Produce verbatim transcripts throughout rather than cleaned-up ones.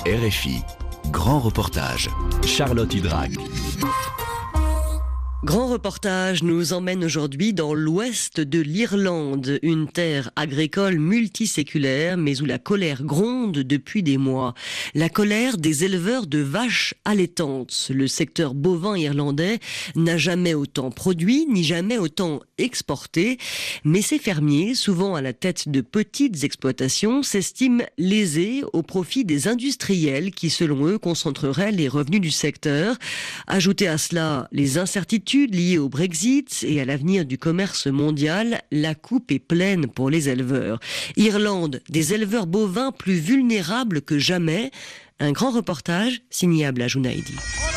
R F I, grand reportage, Charlotte Hydrac. Grand reportage nous emmène aujourd'hui dans l'ouest de l'Irlande, une terre agricole multiséculaire, mais où la colère gronde depuis des mois. La colère des éleveurs de vaches allaitantes. Le secteur bovin irlandais n'a jamais autant produit, ni jamais autant exporté. Mais ces fermiers, souvent à la tête de petites exploitations, s'estiment lésés au profit des industriels qui, selon eux, concentreraient les revenus du secteur. Ajoutez à cela les incertitudes liées au Brexit et à l'avenir du commerce mondial, la coupe est pleine pour les éleveurs. Irlande, des éleveurs bovins plus vulnérables que jamais. Un grand reportage signé Abla Jounaidi.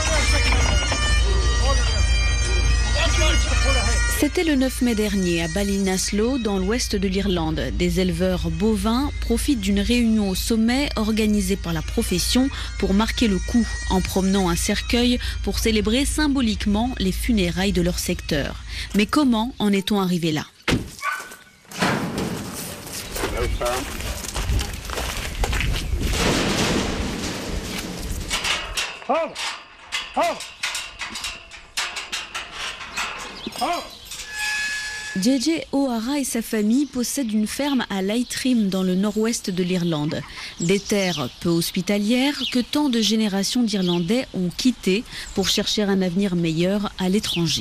C'était le neuf mai dernier à Ballinasloe, dans l'ouest de l'Irlande. Des éleveurs bovins profitent d'une réunion au sommet organisée par la profession pour marquer le coup en promenant un cercueil pour célébrer symboliquement les funérailles de leur secteur. Mais comment en est-on arrivé là ? Oh! Oh! Oh! J J O'Hara et sa famille possèdent une ferme à Leitrim dans le nord-ouest de l'Irlande. Des terres peu hospitalières que tant de générations d'Irlandais ont quittées pour chercher un avenir meilleur à l'étranger.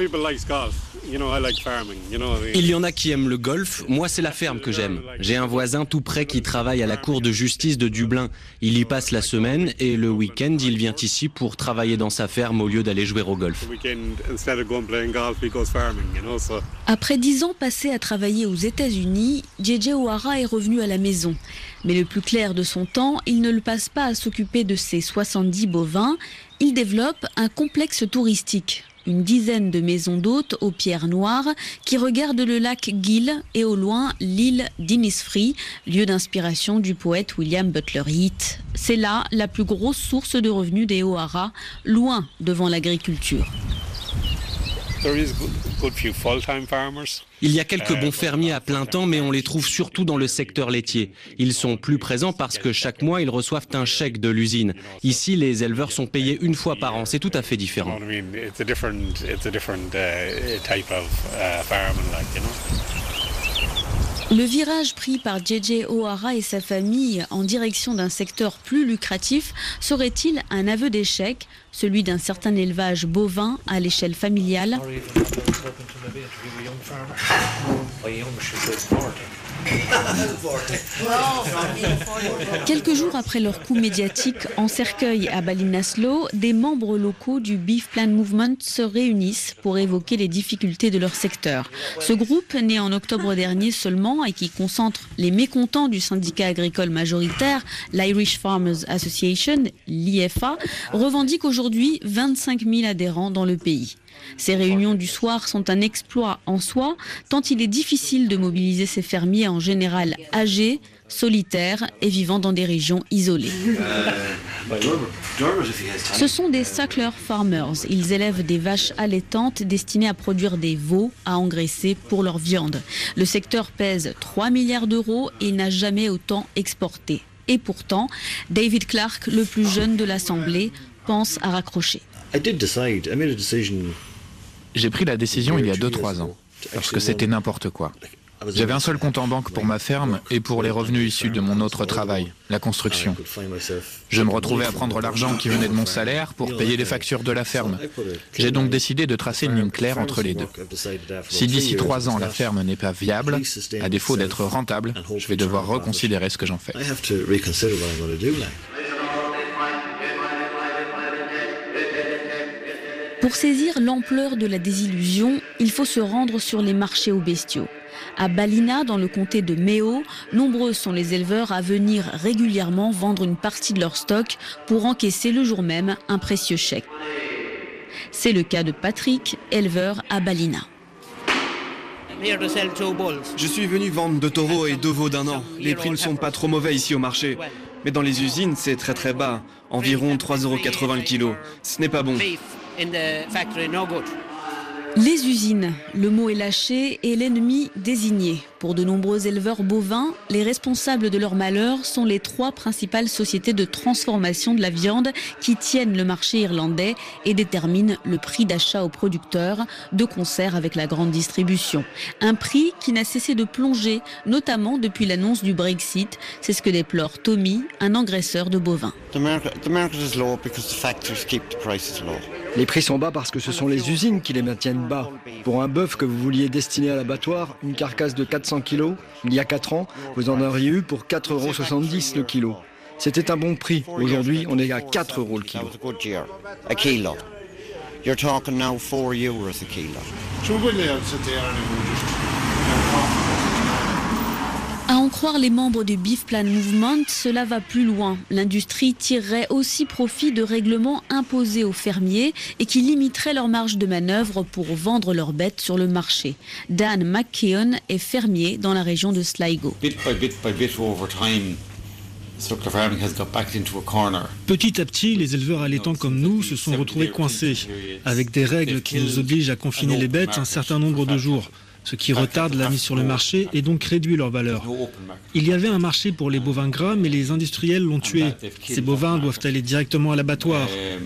Il y en a qui aiment le golf, moi c'est la ferme que j'aime. J'ai un voisin tout près qui travaille à la cour de justice de Dublin. Il y passe la semaine et le week-end il vient ici pour travailler dans sa ferme au lieu d'aller jouer au golf. Après dix ans passés à travailler aux États-Unis, J J O'Hara est revenu à la maison. Mais le plus clair de son temps, il ne le passe pas à s'occuper de ses soixante-dix bovins. Il développe un complexe touristique. Une dizaine de maisons d'hôtes aux pierres noires qui regardent le lac Gill et au loin l'île d'Innisfree, lieu d'inspiration du poète William Butler Yeats. C'est là la plus grosse source de revenus des O'Hara, loin devant l'agriculture. Il y a quelques bons fermiers à plein temps, mais on les trouve surtout dans le secteur laitier. Ils sont plus présents parce que chaque mois, ils reçoivent un chèque de l'usine. Ici, les éleveurs sont payés une fois par an. C'est tout à fait différent. Le virage pris par J J O'Hara et sa famille en direction d'un secteur plus lucratif serait-il un aveu d'échec, celui d'un certain élevage bovin à l'échelle familiale ? Quelques jours après leur coup médiatique en cercueil à Ballinasloe, des membres locaux du Beef Plan Movement se réunissent pour évoquer les difficultés de leur secteur. Ce groupe, né en octobre dernier seulement et qui concentre les mécontents du syndicat agricole majoritaire, l'Irish Farmers Association, l'I F A, revendique aujourd'hui vingt-cinq mille adhérents dans le pays. Ces réunions du soir sont un exploit en soi, tant il est difficile de mobiliser ces fermiers en général âgés, solitaires et vivant dans des régions isolées. Ce sont des suckler farmers. Ils élèvent des vaches allaitantes destinées à produire des veaux à engraisser pour leur viande. Le secteur pèse trois milliards d'euros et n'a jamais autant exporté. Et pourtant, David Clark, le plus jeune de l'Assemblée, pense à raccrocher. J'ai pris la décision il y a deux trois ans, parce que c'était n'importe quoi. J'avais un seul compte en banque pour ma ferme et pour les revenus issus de mon autre travail, la construction. Je me retrouvais à prendre l'argent qui venait de mon salaire pour payer les factures de la ferme. J'ai donc décidé de tracer une ligne claire entre les deux. Si d'ici trois ans la ferme n'est pas viable, à défaut d'être rentable, je vais devoir reconsidérer ce que j'en fais. Pour saisir l'ampleur de la désillusion, il faut se rendre sur les marchés aux bestiaux. À Ballina, dans le comté de Mayo, nombreux sont les éleveurs à venir régulièrement vendre une partie de leur stock pour encaisser le jour même un précieux chèque. C'est le cas de Patrick, éleveur à Ballina. Je suis venu vendre deux taureaux et deux veaux d'un an. Les prix ne sont pas trop mauvais ici au marché. Mais dans les usines, c'est très très bas. Environ trois euros quatre-vingts le kilo. Ce n'est pas bon. Les usines, le mot est lâché et l'ennemi désigné. Pour de nombreux éleveurs bovins, les responsables de leur malheur sont les trois principales sociétés de transformation de la viande qui tiennent le marché irlandais et déterminent le prix d'achat aux producteurs, de concert avec la grande distribution. Un prix qui n'a cessé de plonger, notamment depuis l'annonce du Brexit. C'est ce que déplore Tommy, un engraisseur de bovins. Les prix sont bas parce que ce sont les usines qui les maintiennent bas. Pour un bœuf que vous vouliez destiner à l'abattoir, une carcasse de quatre cents kilos, il y a quatre ans, vous en auriez eu pour quatre euros soixante-dix le kilo. C'était un bon prix. Aujourd'hui, on est à quatre euros le kilo. You're talking now four euros a kilo. À en croire les membres du Beef Plan Movement, cela va plus loin. L'industrie tirerait aussi profit de règlements imposés aux fermiers et qui limiteraient leur marge de manœuvre pour vendre leurs bêtes sur le marché. Dan McKeon est fermier dans la région de Sligo. Petit à petit, les éleveurs allaitants comme nous se sont retrouvés coincés, avec des règles qui nous obligent à confiner les bêtes un certain nombre de jours, ce qui retarde la mise sur le marché et donc réduit leur valeur. Il y avait un marché pour les bovins gras, mais les industriels l'ont tué. Ces bovins doivent aller directement à l'abattoir.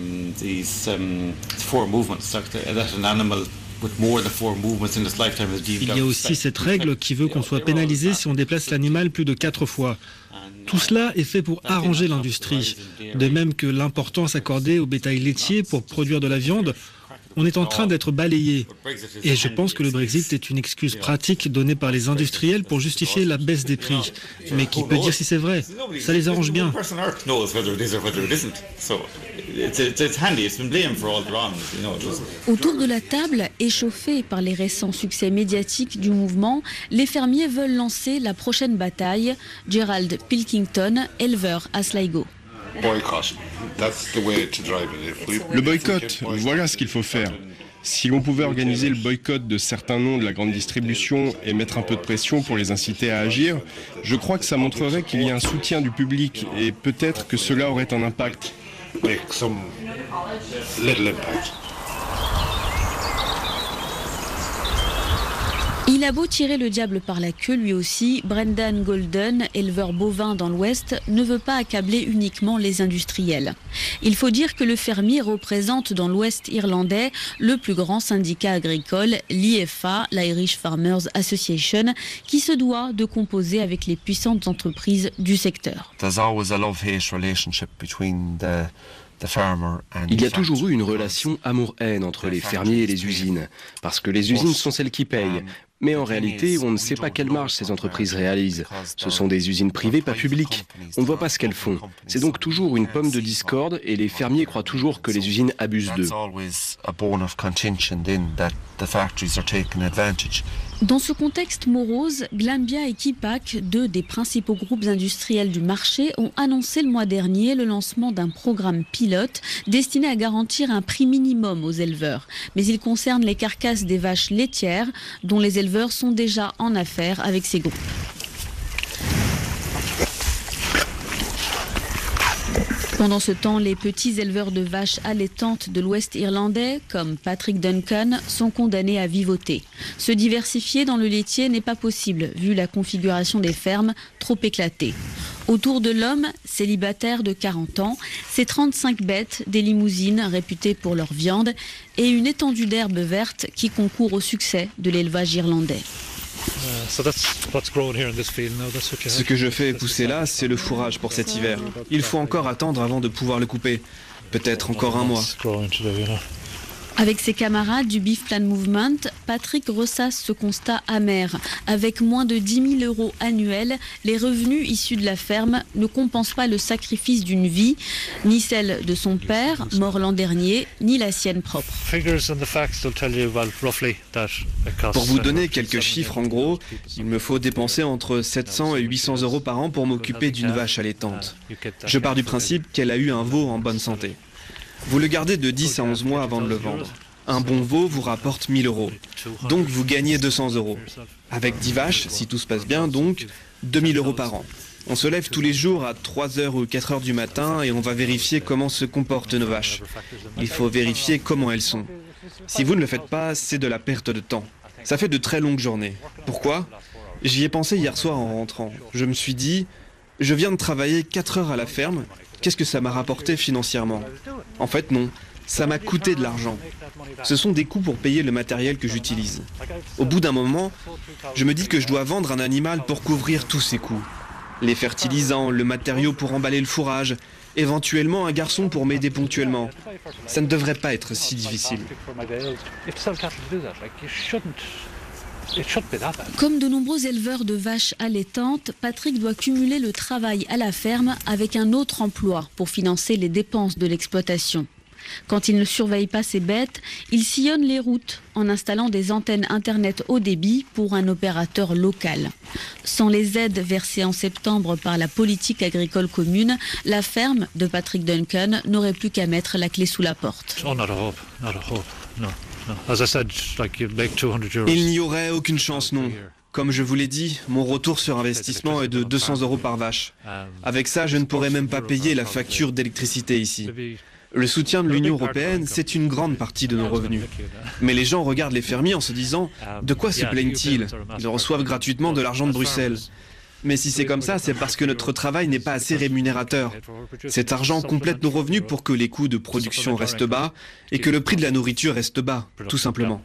Il y a aussi cette règle qui veut qu'on soit pénalisé si on déplace l'animal plus de quatre fois. Tout cela est fait pour arranger l'industrie. De même que l'importance accordée au bétail laitier pour produire de la viande, on est en train d'être balayé. Et je pense que le Brexit est une excuse pratique donnée par les industriels pour justifier la baisse des prix. Mais qui peut dire si c'est vrai? Ça les arrange bien. Autour de la table, échauffés par les récents succès médiatiques du mouvement, les fermiers veulent lancer la prochaine bataille. Gerald Pilkington, éleveur à Sligo. Le boycott, voilà ce qu'il faut faire. Si l'on pouvait organiser le boycott de certains noms de la grande distribution et mettre un peu de pression pour les inciter à agir, je crois que ça montrerait qu'il y a un soutien du public et peut-être que cela aurait un impact. Il a beau tirer le diable par la queue, lui aussi, Brendan Golden, éleveur bovin dans l'Ouest, ne veut pas accabler uniquement les industriels. Il faut dire que le fermier représente dans l'Ouest irlandais le plus grand syndicat agricole, l'I F A, l'Irish Farmers Association, qui se doit de composer avec les puissantes entreprises du secteur. Il y a toujours eu une relation amour-haine entre les fermiers et les usines, parce que les usines sont celles qui payent. Mais en réalité, on ne sait pas quelle marge ces entreprises réalisent. Ce sont des usines privées, pas publiques. On ne voit pas ce qu'elles font. C'est donc toujours une pomme de discorde et les fermiers croient toujours que les usines abusent d'eux. Dans ce contexte morose, Glanbia et Kipak, deux des principaux groupes industriels du marché, ont annoncé le mois dernier le lancement d'un programme pilote destiné à garantir un prix minimum aux éleveurs. Mais il concerne les carcasses des vaches laitières, dont les éleveurs sont déjà en affaires avec ces groupes. Pendant ce temps, les petits éleveurs de vaches allaitantes de l'Ouest irlandais, comme Patrick Duncan, sont condamnés à vivoter. Se diversifier dans le laitier n'est pas possible, vu la configuration des fermes trop éclatée. Autour de l'homme, célibataire de quarante ans, ses trente-cinq bêtes, des limousines réputées pour leur viande et une étendue d'herbe verte qui concourt au succès de l'élevage irlandais. Ce que je fais pousser là, c'est le fourrage pour cet hiver. Il faut encore attendre avant de pouvoir le couper. Peut-être encore un mois. Avec ses camarades du Beef Plan Movement, Patrick ressasse ce constat amer. Avec moins de dix mille euros annuels, les revenus issus de la ferme ne compensent pas le sacrifice d'une vie, ni celle de son père, mort l'an dernier, ni la sienne propre. Pour vous donner quelques chiffres, en gros, il me faut dépenser entre sept cents et huit cents euros par an pour m'occuper d'une vache allaitante. Je pars du principe qu'elle a eu un veau en bonne santé. Vous le gardez de dix à onze mois avant de le vendre. Un bon veau vous rapporte mille euros. Donc vous gagnez deux cents euros. Avec dix vaches, si tout se passe bien, donc deux mille euros par an. On se lève tous les jours à trois heures ou quatre heures du matin et on va vérifier comment se comportent nos vaches. Il faut vérifier comment elles sont. Si vous ne le faites pas, c'est de la perte de temps. Ça fait de très longues journées. Pourquoi ? J'y ai pensé hier soir en rentrant. Je me suis dit, je viens de travailler quatre heures à la ferme, qu'est-ce que ça m'a rapporté financièrement ? En fait, non. Ça m'a coûté de l'argent. Ce sont des coûts pour payer le matériel que j'utilise. Au bout d'un moment, je me dis que je dois vendre un animal pour couvrir tous ces coûts. Les fertilisants, le matériau pour emballer le fourrage, éventuellement un garçon pour m'aider ponctuellement. Ça ne devrait pas être si difficile. Comme de nombreux éleveurs de vaches allaitantes, Patrick doit cumuler le travail à la ferme avec un autre emploi pour financer les dépenses de l'exploitation. Quand il ne surveille pas ses bêtes, il sillonne les routes en installant des antennes Internet haut débit pour un opérateur local. Sans les aides versées en septembre par la politique agricole commune, la ferme de Patrick Duncan n'aurait plus qu'à mettre la clé sous la porte. Il n'y aurait aucune chance, non. Comme je vous l'ai dit, mon retour sur investissement est de deux cents euros par vache. Avec ça, je ne pourrais même pas payer la facture d'électricité ici. Le soutien de l'Union européenne, c'est une grande partie de nos revenus. Mais les gens regardent les fermiers en se disant « De quoi se plaignent-ils ? Ils reçoivent gratuitement de l'argent de Bruxelles. » Mais si c'est comme ça, c'est parce que notre travail n'est pas assez rémunérateur. Cet argent complète nos revenus pour que les coûts de production restent bas et que le prix de la nourriture reste bas, tout simplement.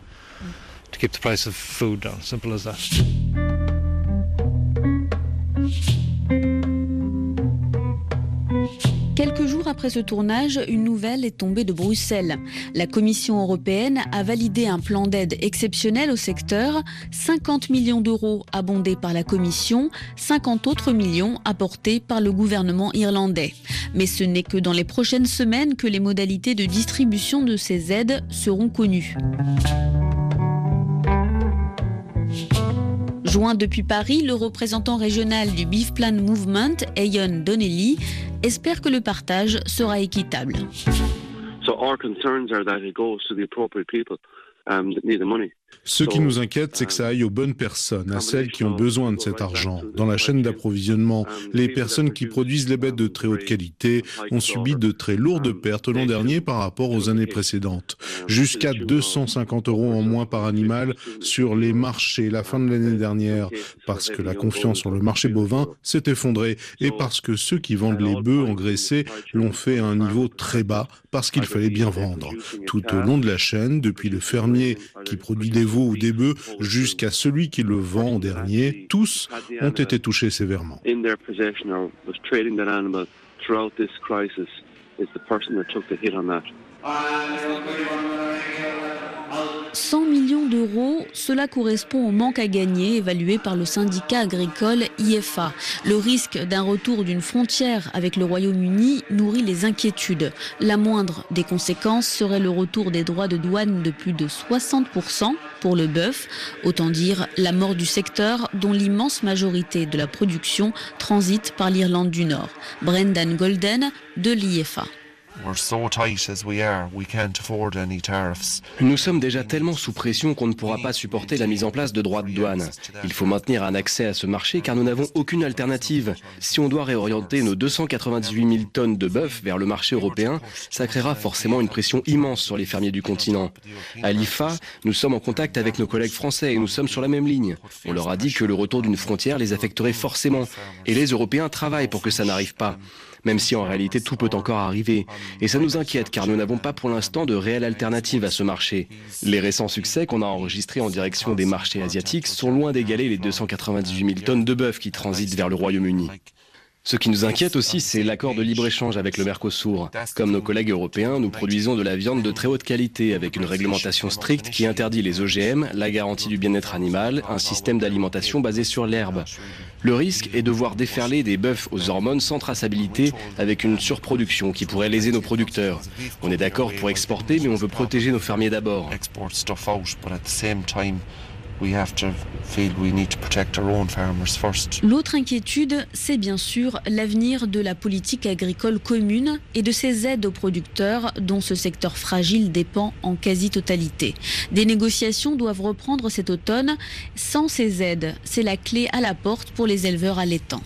Quelques jours après ce tournage, une nouvelle est tombée de Bruxelles. La Commission européenne a validé un plan d'aide exceptionnel au secteur, cinquante millions d'euros abondés par la Commission, cinquante autres millions apportés par le gouvernement irlandais. Mais ce n'est que dans les prochaines semaines que les modalités de distribution de ces aides seront connues. Joint depuis Paris, le représentant régional du Beef Plan Movement, Eoin Donnelly, espère que le partage sera équitable. So our concerns are that it goes to the appropriate people um, that need the money. Ce qui nous inquiète, c'est que ça aille aux bonnes personnes, à celles qui ont besoin de cet argent. Dans la chaîne d'approvisionnement, les personnes qui produisent les bêtes de très haute qualité ont subi de très lourdes pertes l'an dernier par rapport aux années précédentes. Jusqu'à deux cent cinquante euros en moins par animal sur les marchés la fin de l'année dernière, parce que la confiance sur le marché bovin s'est effondrée et parce que ceux qui vendent les bœufs engraissés l'ont fait à un niveau très bas parce qu'il fallait bien vendre. Tout au long de la chaîne, depuis le fermier qui produit des veaux ou des bœufs jusqu'à celui qui le vend en dernier, tous ont été touchés sévèrement. cent millions d'euros, cela correspond au manque à gagner évalué par le syndicat agricole I F A. Le risque d'un retour d'une frontière avec le Royaume-Uni nourrit les inquiétudes. La moindre des conséquences serait le retour des droits de douane de plus de soixante pour cent pour le bœuf. Autant dire la mort du secteur dont l'immense majorité de la production transite par l'Irlande du Nord. Brendan Golden de l'I F A. Nous sommes déjà tellement sous pression qu'on ne pourra pas supporter la mise en place de droits de douane. Il faut maintenir un accès à ce marché car nous n'avons aucune alternative. Si on doit réorienter nos deux cent quatre-vingt-dix-huit mille tonnes de bœuf vers le marché européen, ça créera forcément une pression immense sur les fermiers du continent. À l'I F A, nous sommes en contact avec nos collègues français et nous sommes sur la même ligne. On leur a dit que le retour d'une frontière les affecterait forcément. Et les Européens travaillent pour que ça n'arrive pas. Même si en réalité tout peut encore arriver. Et ça nous inquiète car nous n'avons pas pour l'instant de réelle alternative à ce marché. Les récents succès qu'on a enregistrés en direction des marchés asiatiques sont loin d'égaler les deux cent quatre-vingt-dix-huit mille tonnes de bœuf qui transitent vers le Royaume-Uni. Ce qui nous inquiète aussi, c'est l'accord de libre-échange avec le Mercosur. Comme nos collègues européens, nous produisons de la viande de très haute qualité avec une réglementation stricte qui interdit les O G M, la garantie du bien-être animal, un système d'alimentation basé sur l'herbe. Le risque est de voir déferler des bœufs aux hormones sans traçabilité avec une surproduction qui pourrait léser nos producteurs. On est d'accord pour exporter, mais on veut protéger nos fermiers d'abord. L'autre inquiétude, c'est bien sûr l'avenir de la politique agricole commune et de ses aides aux producteurs dont ce secteur fragile dépend en quasi-totalité. Des négociations doivent reprendre cet automne. Sans ces aides, c'est la clé à la porte pour les éleveurs allaitants.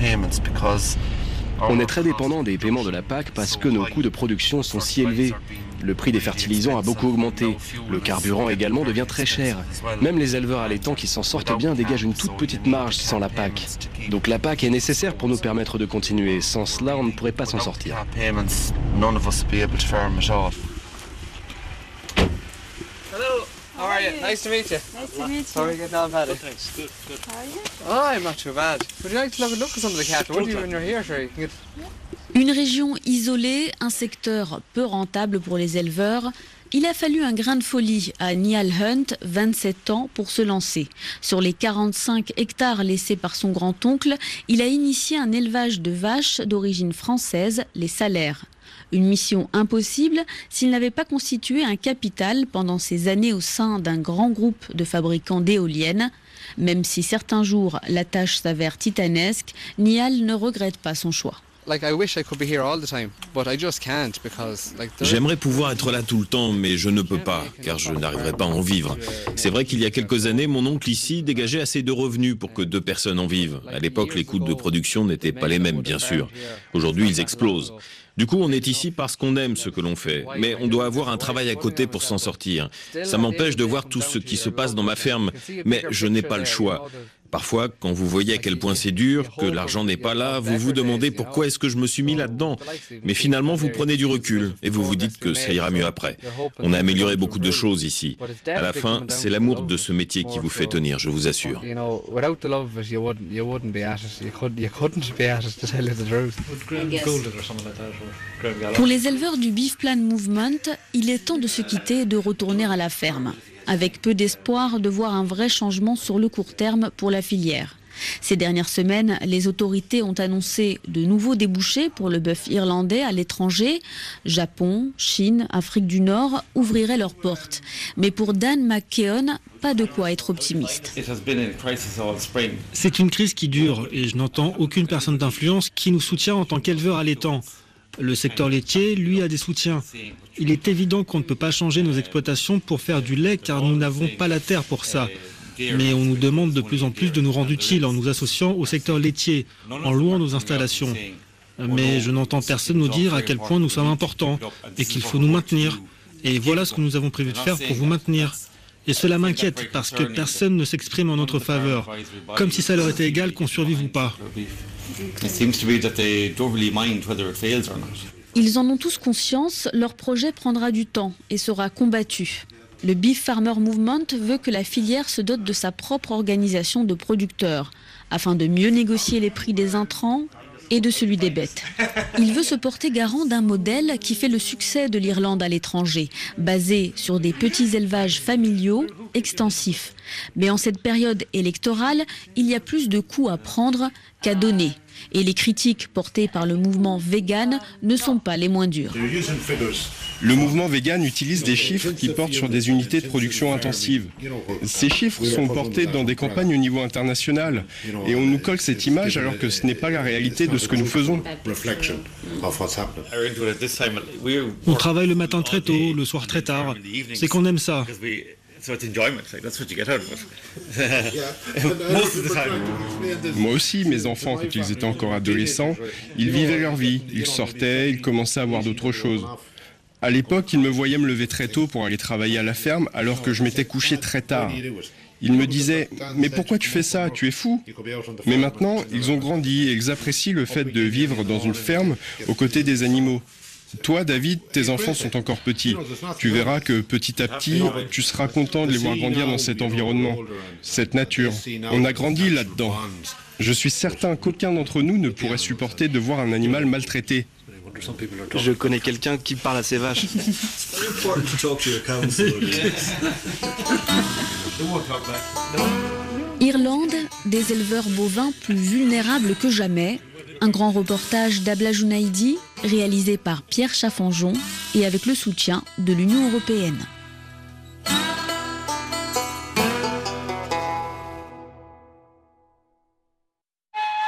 On est très dépendant des paiements de la P A C parce que nos coûts de production sont si élevés. Le prix des fertilisants a beaucoup augmenté. Le carburant également devient très cher. Même les éleveurs allaitants qui s'en sortent bien dégagent une toute petite marge sans la P A C. Donc la P A C est nécessaire pour nous permettre de continuer. Sans cela, on ne pourrait pas s'en sortir. How are you? Nice to meet you. Nice to meet How are you getting on, Paddy? Thanks. Good. Good. Oh, I'm not too bad. Would you like to look, look at some of the cattle? Would you when you're here, sure? You can get... Une région isolée, un secteur peu rentable pour les éleveurs. Il a fallu un grain de folie à Niall Hunt, vingt-sept ans, pour se lancer. Sur les quarante-cinq hectares laissés par son grand-oncle, il a initié un élevage de vaches d'origine française, les Salaires. Une mission impossible s'il n'avait pas constitué un capital pendant ses années au sein d'un grand groupe de fabricants d'éoliennes. Même si certains jours la tâche s'avère titanesque, Niall ne regrette pas son choix. J'aimerais pouvoir être là tout le temps, mais je ne peux pas, car je n'arriverai pas à en vivre. C'est vrai qu'il y a quelques années, mon oncle ici dégageait assez de revenus pour que deux personnes en vivent. À l'époque, les coûts de production n'étaient pas les mêmes, bien sûr. Aujourd'hui, ils explosent. Du coup, on est ici parce qu'on aime ce que l'on fait, mais on doit avoir un travail à côté pour s'en sortir. Ça m'empêche de voir tout ce qui se passe dans ma ferme, mais je n'ai pas le choix. Parfois, quand vous voyez à quel point c'est dur, que l'argent n'est pas là, vous vous demandez pourquoi est-ce que je me suis mis là-dedans. Mais finalement, vous prenez du recul et vous vous dites que ça ira mieux après. On a amélioré beaucoup de choses ici. À la fin, c'est l'amour de ce métier qui vous fait tenir, je vous assure. Pour les éleveurs du Beef Plan Movement, il est temps de se quitter et de retourner à la ferme, avec peu d'espoir de voir un vrai changement sur le court terme pour la filière. Ces dernières semaines, les autorités ont annoncé de nouveaux débouchés pour le bœuf irlandais à l'étranger. Japon, Chine, Afrique du Nord ouvriraient leurs portes. Mais pour Dan McKeon, pas de quoi être optimiste. C'est une crise qui dure et je n'entends aucune personne d'influence qui nous soutient en tant qu'éleveur allaitant. Le secteur laitier, lui, a des soutiens. Il est évident qu'on ne peut pas changer nos exploitations pour faire du lait car nous n'avons pas la terre pour ça. Mais on nous demande de plus en plus de nous rendre utiles en nous associant au secteur laitier, en louant nos installations. Mais je n'entends personne nous dire à quel point nous sommes importants et qu'il faut nous maintenir. Et voilà ce que nous avons prévu de faire pour vous maintenir. Et cela m'inquiète parce que personne ne s'exprime en notre faveur, comme si ça leur était égal qu'on survive ou pas. Ils en ont tous conscience, leur projet prendra du temps et sera combattu. Le Beef Farmer Movement veut que la filière se dote de sa propre organisation de producteurs, afin de mieux négocier les prix des intrants et de celui des bêtes. Il veut se porter garant d'un modèle qui fait le succès de l'Irlande à l'étranger, basé sur des petits élevages familiaux extensifs. Mais en cette période électorale, il y a plus de coups à prendre qu'à donner. Et les critiques portées par le mouvement vegan ne sont pas les moins dures. Le mouvement vegan utilise des chiffres qui portent sur des unités de production intensive. Ces chiffres sont portés dans des campagnes au niveau international et on nous colle cette image alors que ce n'est pas la réalité de ce que nous faisons. On travaille le matin très tôt, le soir très tard. C'est qu'on aime ça. Moi aussi, mes enfants, quand ils étaient encore adolescents, ils vivaient leur vie, ils sortaient, ils commençaient à voir d'autres choses. À l'époque, ils me voyaient me lever très tôt pour aller travailler à la ferme, alors que je m'étais couché très tard. Ils me disaient « Mais pourquoi tu fais ça? Tu es fou ?» Mais maintenant, ils ont grandi et ils apprécient le fait de vivre dans une ferme aux côtés des animaux. Toi, David, tes enfants sont encore petits. Tu verras que petit à petit, tu seras content de les voir grandir dans cet environnement, cette nature. On a grandi là-dedans. Je suis certain qu'aucun d'entre nous ne pourrait supporter de voir un animal maltraité. Je connais quelqu'un qui parle à ses vaches. Irlande, des éleveurs bovins plus vulnérables que jamais. Un grand reportage d'Abla Jounaidi, réalisé par Pierre Chaffanjon et avec le soutien de l'Union européenne.